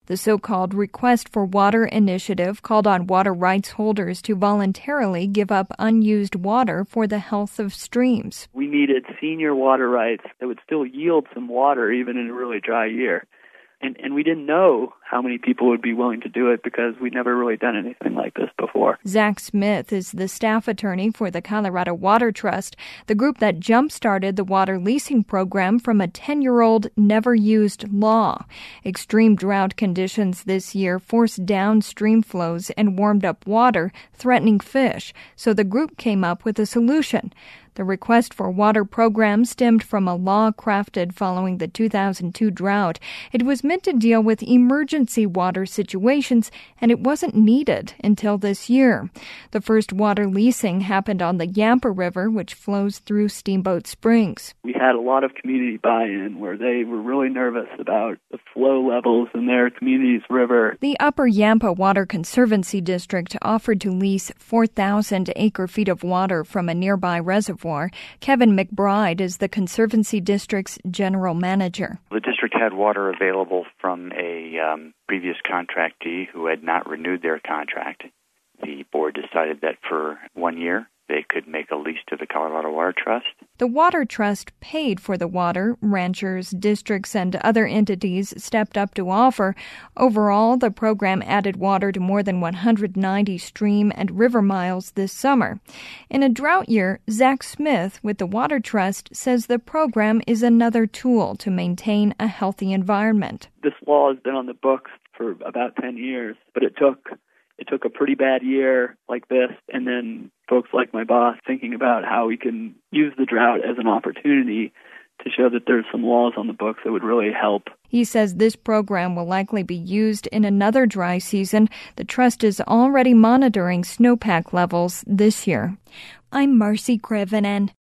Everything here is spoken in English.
The so-called Request for Water initiative called on water rights holders to voluntarily give up unused water for the health of streams. We needed senior water rights that would still yield some water even in a really dry year. And we didn't know how many people would be willing to do it because we'd never really done anything like this before. Zach Smith is the staff attorney for the Colorado Water Trust, the group that jump-started the water leasing program from a 10-year-old never-used law. Extreme drought conditions this year forced down stream flows and warmed up water, threatening fish, so the group came up with a solution. The Request for Water program stemmed from a law crafted following the 2002 drought. It was meant to deal with emergency water situations, and it wasn't needed until this year. The first water leasing happened on the Yampa River, which flows through Steamboat Springs. We had a lot of community buy-in where they were really nervous about the flow levels in their community's river. The Upper Yampa Water Conservancy District offered to lease 4,000 acre-feet of water from a nearby reservoir. Kevin McBride is the Conservancy District's general manager. The district had water available from a previous contractee who had not renewed their contract. The board decided that for 1 year they could make a lease to the Colorado Water Trust. The Water Trust paid for the water. Ranchers, districts, and other entities stepped up to offer. Overall, the program added water to more than 190 stream and river miles this summer. In a drought year, Zach Smith with the Water Trust says the program is another tool to maintain a healthy environment. This law has been on the books for about 10 years, but it took a pretty bad year like this, and then folks like my boss thinking about how we can use the drought as an opportunity to show that there's some laws on the books that would really help. He says this program will likely be used in another dry season. The trust is already monitoring snowpack levels this year. I'm Marcy Krivinen.